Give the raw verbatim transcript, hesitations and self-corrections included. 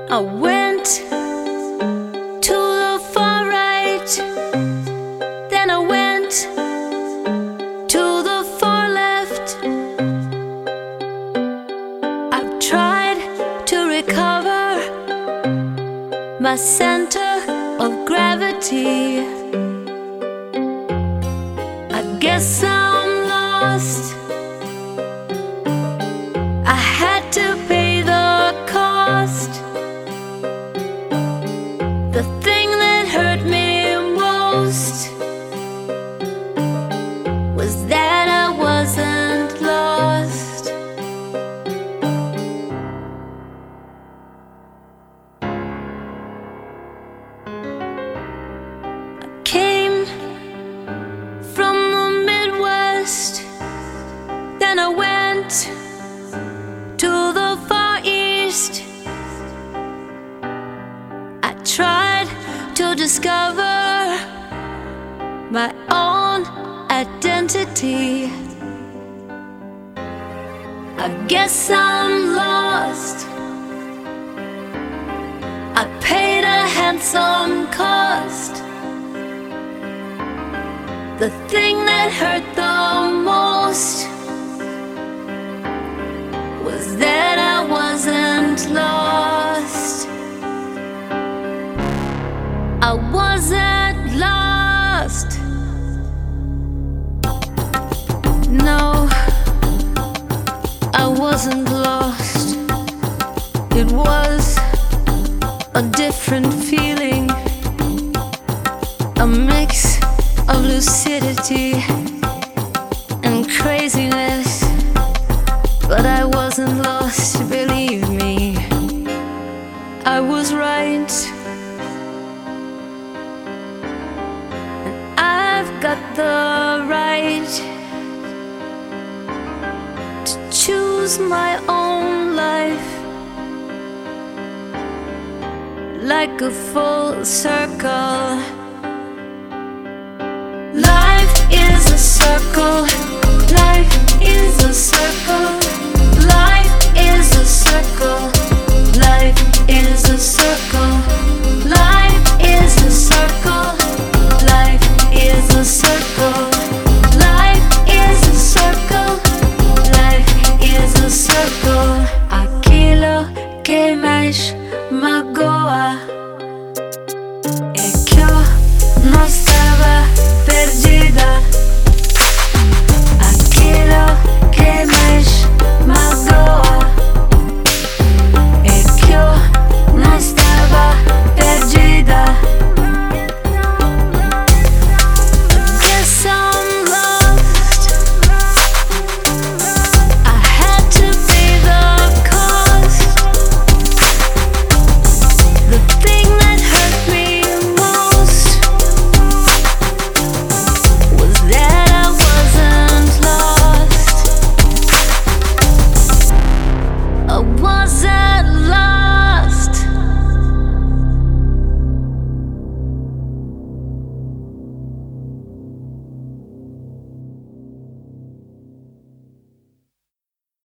I went to the far right, then I went to the far left. I've tried to recover my center of gravity. I guess I'm lost. I had to pay the cost. The thing that hurt me most was that I wasn't lost. I came from the Midwest, then I went to the Far East. I tried to discover my own identity. I guess I'm lost. I paid a handsome cost. The thing that hurt the most was that I wasn't lost. I wasn't lost. No, I wasn't lost. It was a different feeling, a mix of lucidity and craziness. But I wasn't lost, believe me. I was right. And I've got the right to choose my own life, like a full circle. Life is a circle. Life is a circle. Life is a circle. Life is a circle. Life is a circle. Life is a circle. Life is a circle. Life is a circle. Aquilo que mais magoa